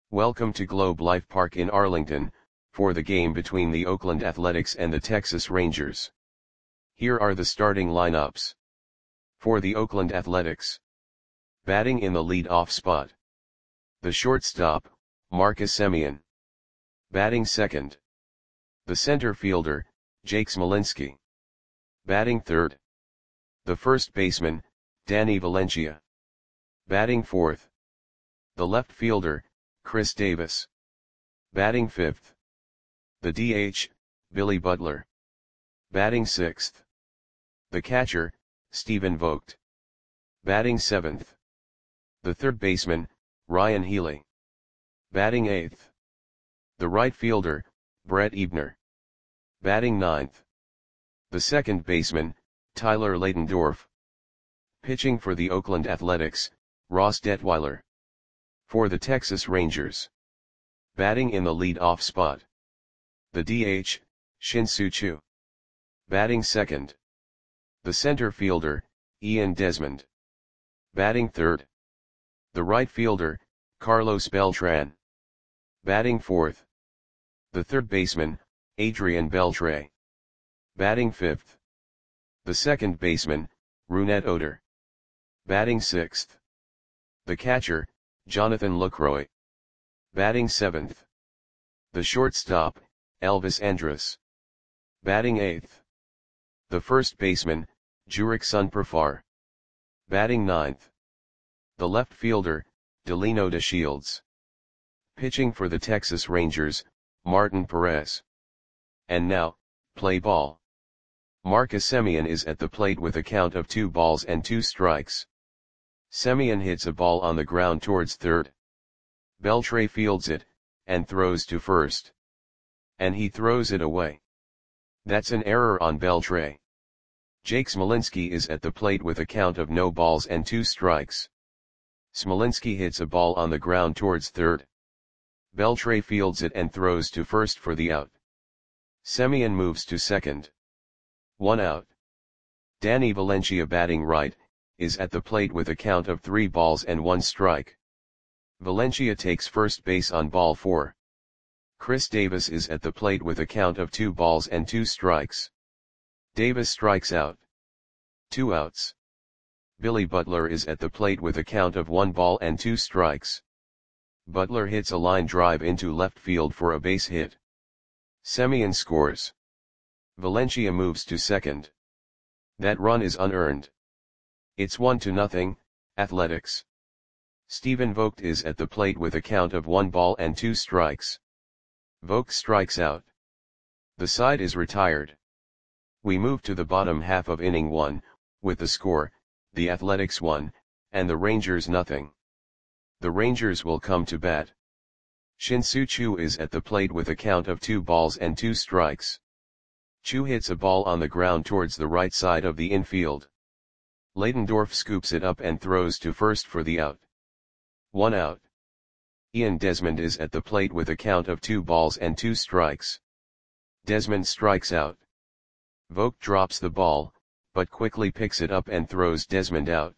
Welcome to Globe Life Park in Arlington, for the game between the Oakland Athletics and the Texas Rangers. Here are the starting lineups. For the Oakland Athletics. Batting in the lead-off spot. The shortstop, Marcus Semien. Batting second. The center fielder, Jake Smolinski. Batting third. The first baseman, Danny Valencia. Batting fourth. The left fielder, Chris Davis. Batting fifth. The DH, Billy Butler. Batting sixth. The catcher, Stephen Vogt. Batting seventh. The third baseman, Ryan Healy. Batting eighth. The right fielder, Brett Ebner. Batting ninth. The second baseman, Tyler Ladendorf. Pitching for the Oakland Athletics, Ross Detweiler. For the Texas Rangers. Batting in the lead-off spot. The DH, Shin-Soo Choo. Batting second. The center fielder, Ian Desmond. Batting third. The right fielder, Carlos Beltran. Batting fourth. The third baseman, Adrian Beltre. Batting fifth. The second baseman, Rougned Odor. Batting sixth. The catcher, Jonathan Lucroy. Batting seventh. The shortstop, Elvis Andrus. Batting eighth. The first baseman, Jurickson Profar. Batting ninth. The left fielder, Delino DeShields. Pitching for the Texas Rangers, Martin Perez. And now, play ball. Marcus Semien is at the plate with a count of 2 balls and 2 strikes. Semien hits a ball on the ground towards third. Beltre fields it, and throws to first. And he throws it away. That's an error on Beltre. Jake Smolinski is at the plate with a count of no balls and 2 strikes. Smolinski hits a ball on the ground towards third. Beltre fields it and throws to first for the out. Semien moves to second. 1 out. Danny Valencia, batting right, is at the plate with a count of 3 balls and 1 strike. Valencia takes first base on ball 4. Chris Davis is at the plate with a count of 2 balls and 2 strikes. Davis strikes out. 2 outs. Billy Butler is at the plate with a count of 1 ball and 2 strikes. Butler hits a line drive into left field for a base hit. Semien scores. Valencia moves to second. That run is unearned. It's 1-0, Athletics. Stephen Vogt is at the plate with a count of 1 ball and 2 strikes. Vogt strikes out. The side is retired. We move to the bottom half of inning 1, with the score, the Athletics 1, and the Rangers 0. The Rangers will come to bat. Shin-Soo Choo is at the plate with a count of 2 balls and 2 strikes. Choo hits a ball on the ground towards the right side of the infield. Ladendorf scoops it up and throws to first for the out. 1 out. Ian Desmond is at the plate with a count of 2 balls and 2 strikes. Desmond strikes out. Vogt drops the ball, but quickly picks it up and throws Desmond out.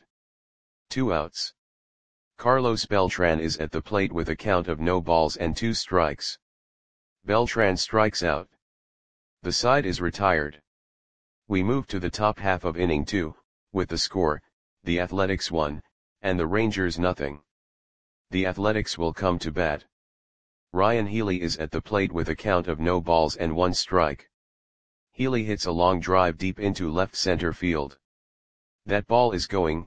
2 outs. Carlos Beltran is at the plate with a count of no balls and 2 strikes. Beltran strikes out. The side is retired. We move to the top half of inning 2, with the score, the Athletics 1, and the Rangers 0. The Athletics will come to bat. Ryan Healy is at the plate with a count of no balls and 1 strike. Healy hits a long drive deep into left center field. That ball is gone.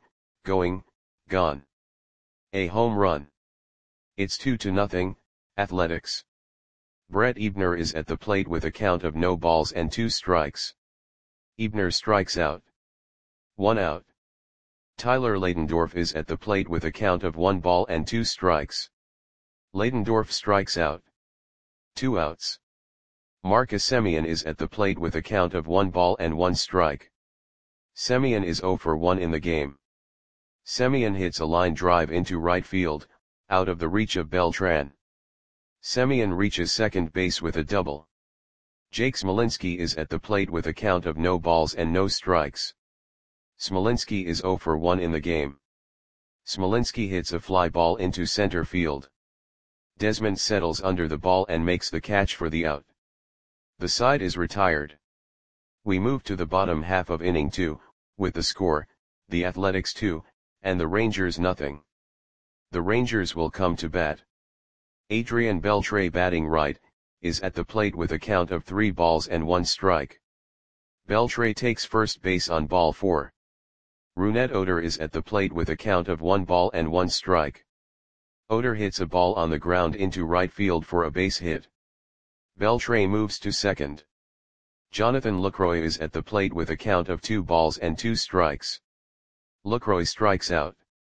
A home run. It's 2-0, Athletics. Brett Ebner is at the plate with a count of no balls and 2 strikes. Ebner strikes out. 1 out. Tyler Ladendorf is at the plate with a count of 1 ball and 2 strikes. Ladendorf strikes out. 2 outs. Marcus Semien is at the plate with a count of 1 ball and 1 strike. Semien is 0 for 1 in the game. Semien hits a line drive into right field, out of the reach of Beltran. Semien reaches second base with a double. Jake Smolinski is at the plate with a count of no balls and no strikes. Smolinski is 0 for 1 in the game. Smolinski hits a fly ball into center field. Desmond settles under the ball and makes the catch for the out. The side is retired. We move to the bottom half of inning 2, with the score, the Athletics 2, and the Rangers nothing. The Rangers will come to bat. Adrian Beltre, batting right, is at the plate with a count of 3 balls and 1 strike. Beltre takes first base on ball 4. Rougned Odor is at the plate with a count of 1 ball and 1 strike. Odor hits a ball on the ground into right field for a base hit. Beltre moves to second. Jonathan Lucroy is at the plate with a count of 2 balls and 2 strikes. Lucroy strikes out.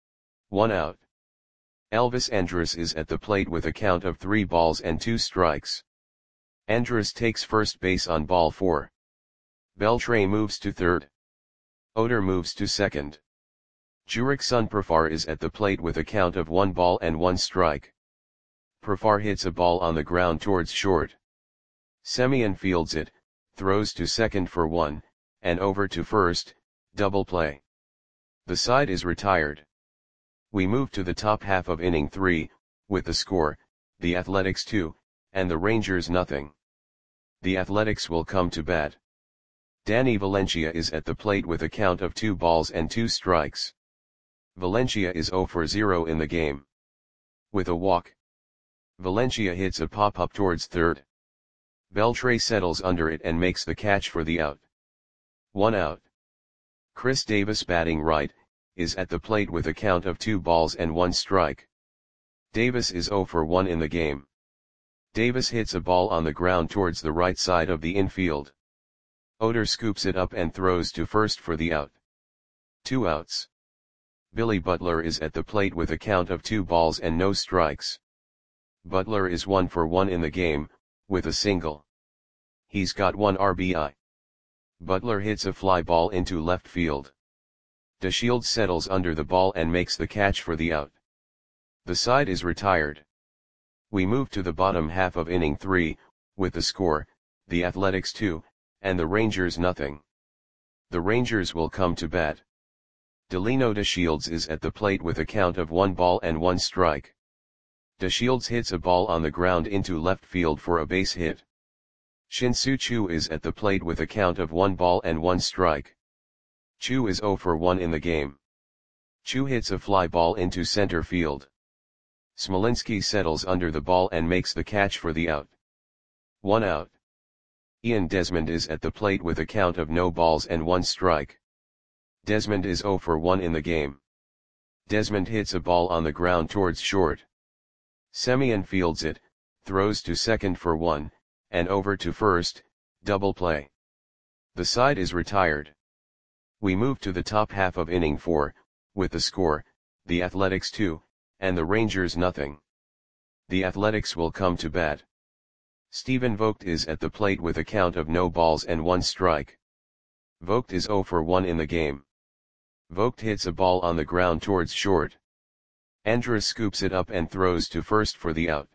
1 out. Elvis Andrus is at the plate with a count of 3 balls and 2 strikes. Andrus takes first base on ball 4. Beltre moves to third. Odor moves to second. Jurickson Profar is at the plate with a count of 1 ball and 1 strike. Profar hits a ball on the ground towards short. Semien fields it, throws to second for 1, and over to first, double play. The side is retired. We move to the top half of inning 3, with the score, the Athletics 2, and the Rangers nothing. The Athletics will come to bat. Danny Valencia is at the plate with a count of 2 balls and 2 strikes. Valencia is 0 for 0 in the game. With a walk, Valencia hits a pop-up towards third. Beltre settles under it and makes the catch for the out. 1 out. Chris Davis, batting right, is at the plate with a count of 2 balls and 1 strike. Davis is 0 for 1 in the game. Davis hits a ball on the ground towards the right side of the infield. Odor scoops it up and throws to first for the out. 2 outs. Billy Butler is at the plate with a count of 2 balls and no strikes. Butler is 1 for 1 in the game, with a single. He's got 1 RBI. Butler hits a fly ball into left field. DeShields settles under the ball and makes the catch for the out. The side is retired. We move to the bottom half of inning 3, with the score, the Athletics 2, and the Rangers nothing. The Rangers will come to bat. Delino DeShields is at the plate with a count of 1 ball and 1 strike. DeShields hits a ball on the ground into left field for a base hit. Shin-Soo Choo is at the plate with a count of 1 ball and 1 strike. Choo is 0 for 1 in the game. Choo hits a fly ball into center field. Smolinski settles under the ball and makes the catch for the out. 1 out. Ian Desmond is at the plate with a count of no balls and 1 strike. Desmond is 0 for 1 in the game. Desmond hits a ball on the ground towards short. Semien fields it, throws to second for 1, and over to first, double play. The side is retired. We move to the top half of inning 4, with the score, the Athletics 2, and the Rangers nothing. The Athletics will come to bat. Stephen Vogt is at the plate with a count of no balls and 1 strike. Vogt is 0 for 1 in the game. Vogt hits a ball on the ground towards short. Andrus scoops it up and throws to first for the out.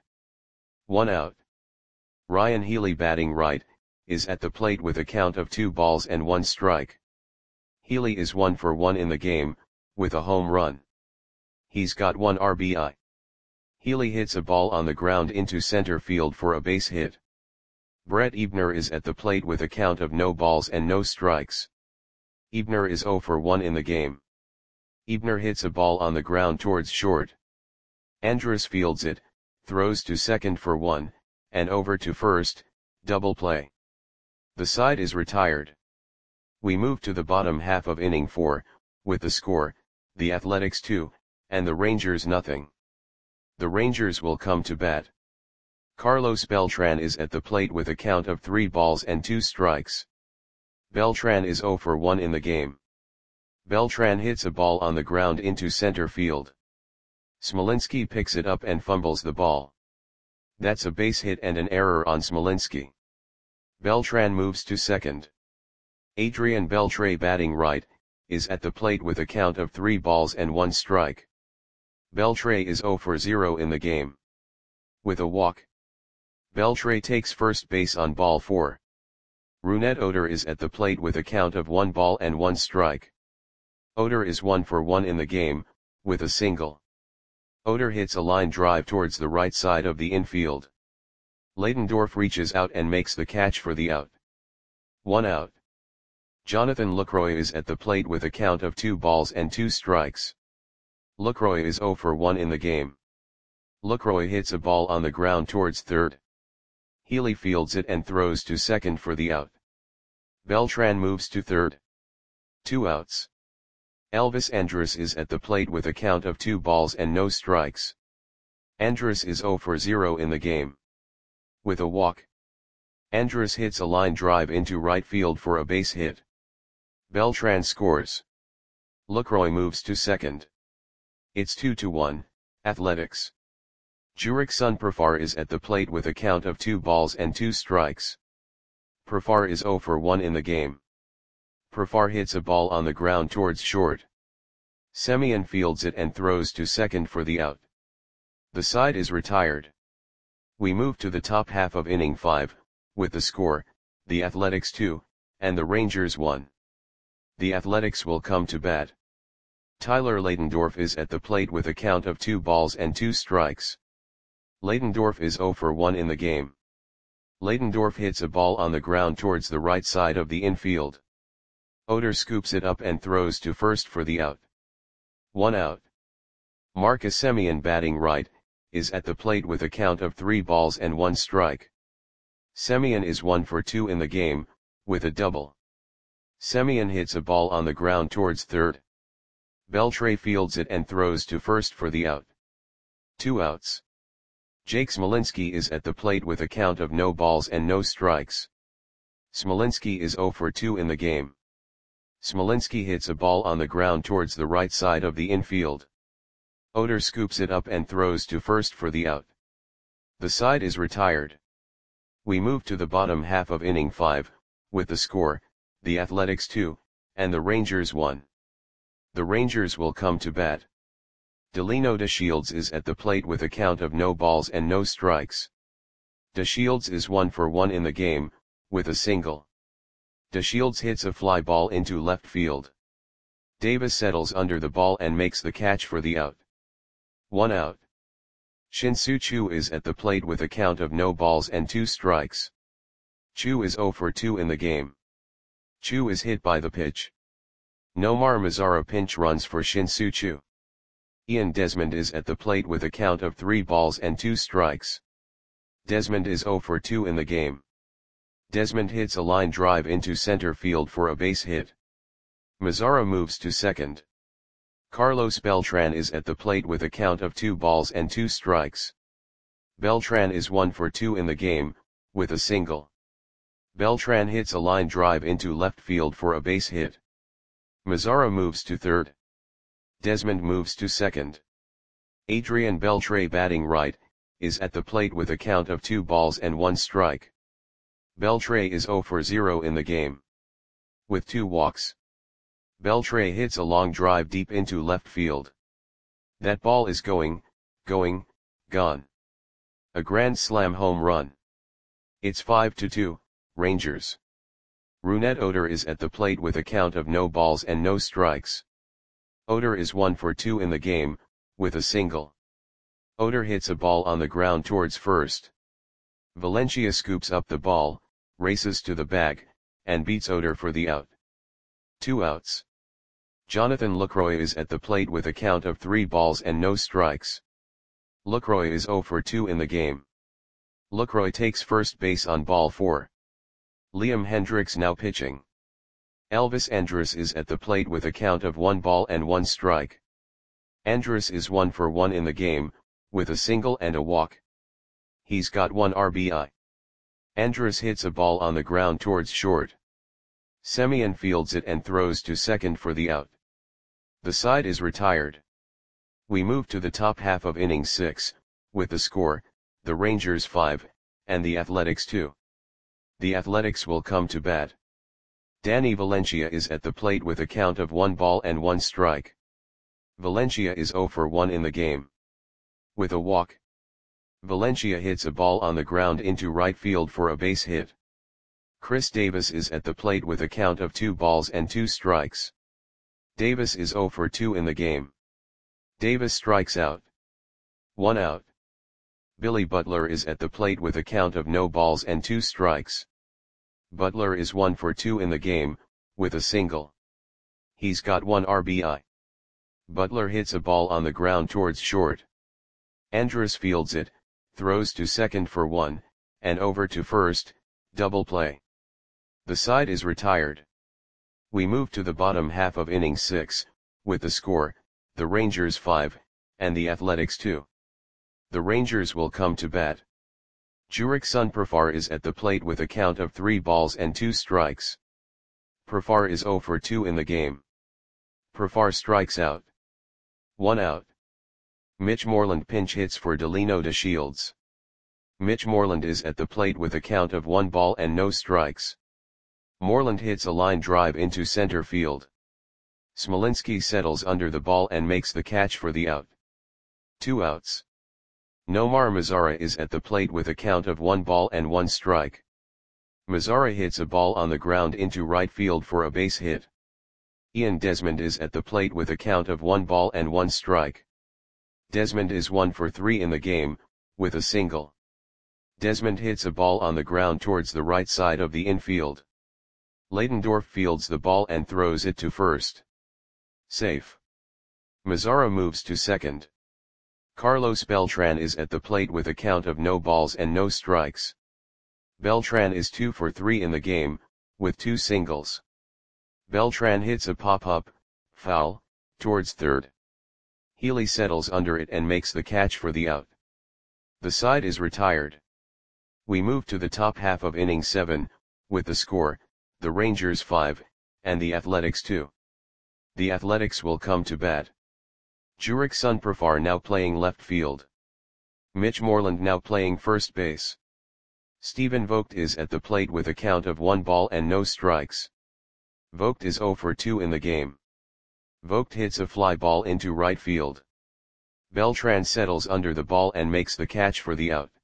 1 out. Ryan Healy, batting right, is at the plate with a count of 2 balls and 1 strike. Healy is 1 for 1 in the game, with a home run. He's got 1 RBI. Healy hits a ball on the ground into center field for a base hit. Brett Ebner is at the plate with a count of no balls and no strikes. Ebner is 0 for 1 in the game. Ebner hits a ball on the ground towards short. Andrus fields it, throws to second for 1, and over to first, double play. The side is retired. We move to the bottom half of inning 4, with the score, the Athletics 2, and the Rangers nothing. The Rangers will come to bat. Carlos Beltran is at the plate with a count of 3 balls and 2 strikes. Beltran is 0 for 1 in the game. Beltran hits a ball on the ground into center field. Smolinski picks it up and fumbles the ball. That's a base hit and an error on Smolinski. Beltran moves to second. Adrian Beltre, batting right, is at the plate with a count of 3 balls and 1 strike. Beltre is 0 for 0 in the game. With a walk, Beltre takes first base on ball 4. Rougned Odor is at the plate with a count of 1 ball and 1 strike. Odor is 1 for 1 in the game, with a single. Oder hits a line drive towards the right side of the infield. Leydendorf reaches out and makes the catch for the out. 1 out. Jonathan Lucroy is at the plate with a count of 2 balls and 2 strikes. Lucroy is 0 for 1 in the game. Lucroy hits a ball on the ground towards third. Healy fields it and throws to second for the out. Beltran moves to third. 2 outs. Elvis Andrus is at the plate with a count of 2 balls and no strikes. Andrus is 0 for 0 in the game. With a walk, Andrus hits a line drive into right field for a base hit. Beltran scores. Lucroy moves to second. It's 2-1, Athletics. Jurickson Profar is at the plate with a count of 2 balls and 2 strikes. Profar is 0 for 1 in the game. Profar hits a ball on the ground towards short. Semien fields it and throws to second for the out. The side is retired. We move to the top half of inning 5, with the score, the Athletics 2, and the Rangers 1. The Athletics will come to bat. Tyler Leydendorf is at the plate with a count of 2 balls and 2 strikes. Leydendorf is 0 for 1 in the game. Leydendorf hits a ball on the ground towards the right side of the infield. Oder scoops it up and throws to first for the out. 1 out. Marcus Semien, batting right, is at the plate with a count of 3 balls and 1 strike. Semien is 1 for 2 in the game, with a double. Semien hits a ball on the ground towards third. Beltre fields it and throws to first for the out. 2 outs. Jake Smolinski is at the plate with a count of no balls and no strikes. Smolinski is 0 for 2 in the game. Smolinski hits a ball on the ground towards the right side of the infield. Oder scoops it up and throws to first for the out. The side is retired. We move to the bottom half of inning 5, with the score, the Athletics 2, and the Rangers 1. The Rangers will come to bat. Delino DeShields is at the plate with a count of no balls and no strikes. DeShields is 1 for 1 in the game, with a single. DeShields hits a fly ball into left field. Davis settles under the ball and makes the catch for the out. 1 out. Shin-Soo Choo is at the plate with a count of no balls and 2 strikes. Choo is 0 for 2 in the game. Choo is hit by the pitch. Nomar Mazara pinch runs for Shin-Soo Choo. Ian Desmond is at the plate with a count of 3 balls and 2 strikes. Desmond is 0 for 2 in the game. Desmond hits a line drive into center field for a base hit. Mazara moves to second. Carlos Beltran is at the plate with a count of 2 balls and 2 strikes. Beltran is 1 for 2 in the game, with a single. Beltran hits a line drive into left field for a base hit. Mazara moves to third. Desmond moves to second. Adrian Beltre, batting right, is at the plate with a count of 2 balls and 1 strike. Beltre is 0 for 0 in the game. With 2 walks. Beltre hits a long drive deep into left field. That ball is gone. A grand slam home run. It's 5-2, Rangers. Rougned Oder is at the plate with a count of no balls and no strikes. Oder is 1 for 2 in the game, with a single. Oder hits a ball on the ground towards first. Valencia scoops up the ball, races to the bag, and beats Oder for the out. 2 outs. Jonathan Lucroy is at the plate with a count of 3 balls and no strikes. Lucroy is 0 for 2 in the game. Lucroy takes first base on ball 4. Liam Hendriks now pitching. Elvis Andrus is at the plate with a count of 1 ball and 1 strike. Andrus is 1 for 1 in the game, with a single and a walk. He's got 1 RBI. Andrus hits a ball on the ground towards short. Semien fields it and throws to second for the out. The side is retired. We move to the top half of inning 6, with the score, the Rangers 5, and the Athletics 2. The Athletics will come to bat. Danny Valencia is at the plate with a count of 1 ball and 1 strike. Valencia is 0 for 1 in the game. With a walk. Valencia hits a ball on the ground into right field for a base hit. Chris Davis is at the plate with a count of 2 balls and 2 strikes. Davis is 0 for 2 in the game. Davis strikes out. 1 out. Billy Butler is at the plate with a count of no balls and 2 strikes. Butler is 1 for 2 in the game, with a single. He's got 1 RBI. Butler hits a ball on the ground towards short. Andrus fields it, throws to second for 1, and over to first, double play. The side is retired. We move to the bottom half of inning 6, with the score, the Rangers 5, and the Athletics 2. The Rangers will come to bat. Jurickson Profar is at the plate with a count of 3 balls and 2 strikes. Profar is 0 for 2 in the game. Profar strikes out. 1 out. Mitch Moreland pinch hits for Delino DeShields. Mitch Moreland is at the plate with a count of 1 ball and no strikes. Moreland hits a line drive into center field. Smolinski settles under the ball and makes the catch for the out. 2 outs. Nomar Mazara is at the plate with a count of 1 ball and 1 strike. Mazara hits a ball on the ground into right field for a base hit. Ian Desmond is at the plate with a count of 1 ball and 1 strike. Desmond is 1 for 3 in the game, with a single. Desmond hits a ball on the ground towards the right side of the infield. Leydendorf fields the ball and throws it to first. Safe. Mazara moves to second. Carlos Beltran is at the plate with a count of no balls and no strikes. Beltran is 2 for 3 in the game, with 2 singles. Beltran hits a pop-up, foul, towards third. Healy settles under it and makes the catch for the out. The side is retired. We move to the top half of inning 7, with the score, the Rangers 5, and the Athletics 2. The Athletics will come to bat. Jurickson Profar now playing left field. Mitch Moreland now playing first base. Stephen Vogt is at the plate with a count of 1 ball and no strikes. Vogt is 0 for 2 in the game. Vogt hits a fly ball into right field. Beltran settles under the ball and makes the catch for the out.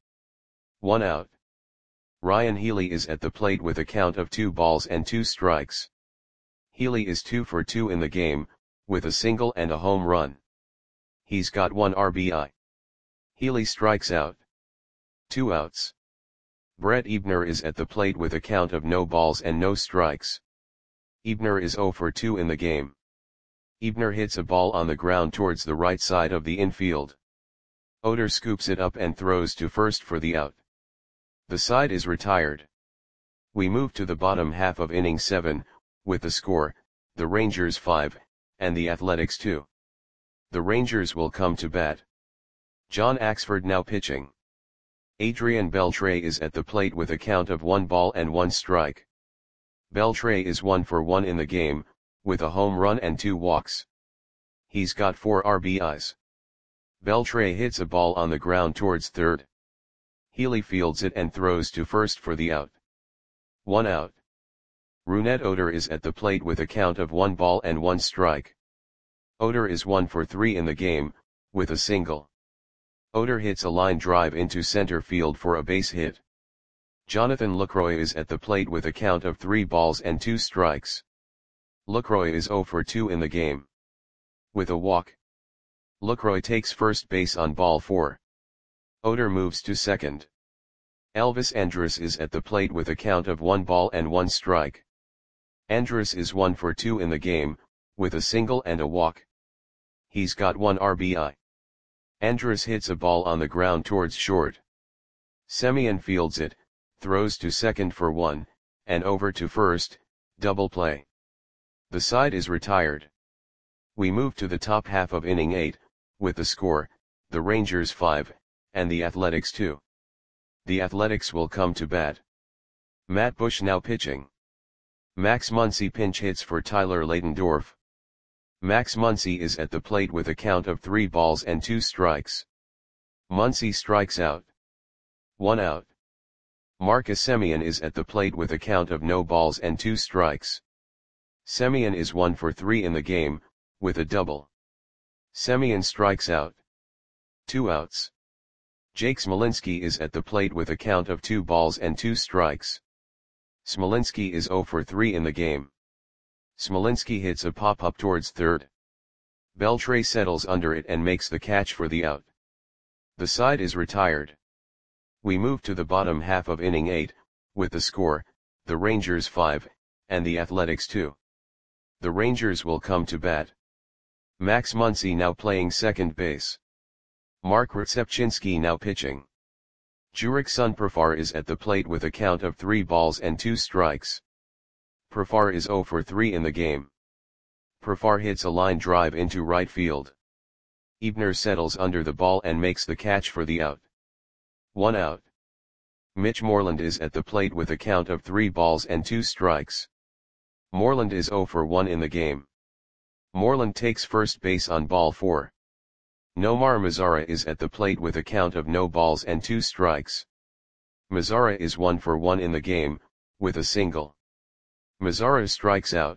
1 out. Ryan Healy is at the plate with a count of 2 balls and 2 strikes. Healy is 2 for 2 in the game, with a single and a home run. He's got 1 RBI. Healy strikes out. 2 outs. Brett Ebner is at the plate with a count of no balls and no strikes. Ebner is 0 for 2 in the game. Ebner hits a ball on the ground towards the right side of the infield. Oder scoops it up and throws to first for the out. The side is retired. We move to the bottom half of inning 7, with the score, the Rangers 5, and the Athletics 2. The Rangers will come to bat. John Axford now pitching. Adrian Beltre is at the plate with a count of 1 ball and 1 strike. Beltre is 1 for 1 in the game, with a home run and 2 walks. He's got 4 RBIs. Beltre hits a ball on the ground towards third. Healy fields it and throws to first for the out. 1 out. Rougned Odor is at the plate with a count of 1 ball and 1 strike. Odor is 1 for 3 in the game, with a single. Odor hits a line drive into center field for a base hit. Jonathan Lucroy is at the plate with a count of 3 balls and 2 strikes. Lucroy is 0 for 2 in the game. With a walk. Lucroy takes first base on ball 4. Odor moves to second. Elvis Andrus is at the plate with a count of 1 ball and 1 strike. Andrus is 1 for 2 in the game, with a single and a walk. He's got 1 RBI. Andrus hits a ball on the ground towards short. Semien fields it, throws to second for 1, and over to first, double play. The side is retired. We move to the top half of inning 8, with the score, the Rangers 5, and the Athletics 2. The Athletics will come to bat. Matt Bush now pitching. Max Muncy pinch hits for Tyler Leydendorf. Max Muncy is at the plate with a count of 3 balls and 2 strikes. Muncy strikes out. 1 out. Marcus Semien is at the plate with a count of no balls and 2 strikes. Semien is 1 for 3 in the game, with a double. Semien strikes out. 2 outs. Jake Smolinski is at the plate with a count of 2 balls and 2 strikes. Smolinski is 0 for 3 in the game. Smolinski hits a pop-up towards third. Beltre settles under it and makes the catch for the out. The side is retired. We move to the bottom half of inning 8, with the score, the Rangers 5, and the Athletics 2. The Rangers will come to bat. Max Muncy now playing second base. Mark Rzepczynski now pitching. Jurickson Profar is at the plate with a count of 3 balls and 2 strikes. Profar is 0 for 3 in the game. Profar hits a line drive into right field. Ebner settles under the ball and makes the catch for the out. 1 out. Mitch Moreland is at the plate with a count of 3 balls and 2 strikes. Moreland is 0 for 1 in the game. Moreland takes first base on ball 4. Nomar Mazara is at the plate with a count of no balls and 2 strikes. Mazara is 1 for 1 in the game, with a single. Mazara strikes out.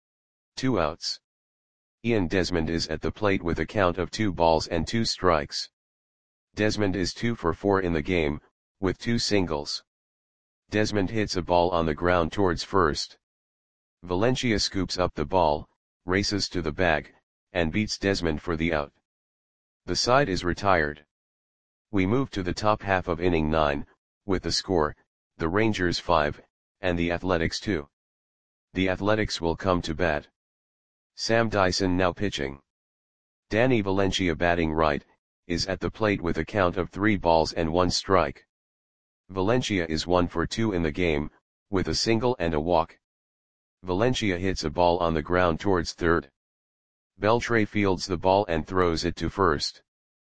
2 outs. Ian Desmond is at the plate with a count of 2 balls and 2 strikes. Desmond is 2 for 4 in the game, with 2 singles. Desmond hits a ball on the ground towards first. Valencia scoops up the ball, races to the bag, and beats Desmond for the out. The side is retired. We move to the top half of inning 9, with the score, the Rangers 5, and the Athletics 2. The Athletics will come to bat. Sam Dyson now pitching. Danny Valencia batting right, is at the plate with a count of 3 balls and 1 strike. Valencia is 1 for 2 in the game, with a single and a walk. Valencia hits a ball on the ground towards third. Beltre fields the ball and throws it to first.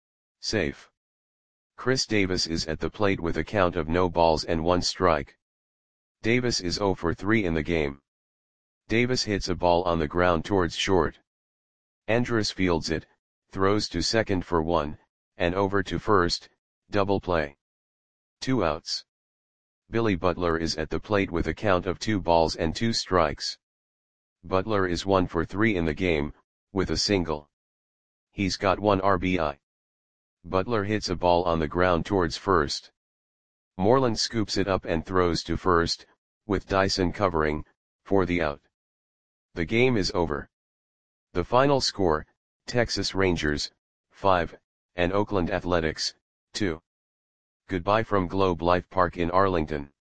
Safe. Chris Davis is at the plate with a count of no balls and 1 strike. Davis is 0 for 3 in the game. Davis hits a ball on the ground towards short. Andrus fields it, throws to second for 1, and over to first, double play. 2 outs. Billy Butler is at the plate with a count of 2 balls and 2 strikes. Butler is 1 for 3 in the game, with a single. He's got 1 RBI. Butler hits a ball on the ground towards first. Moreland scoops it up and throws to first, with Dyson covering, for the out. The game is over. The final score, Texas Rangers, 5, and Oakland Athletics, 2. Goodbye from Globe Life Park in Arlington.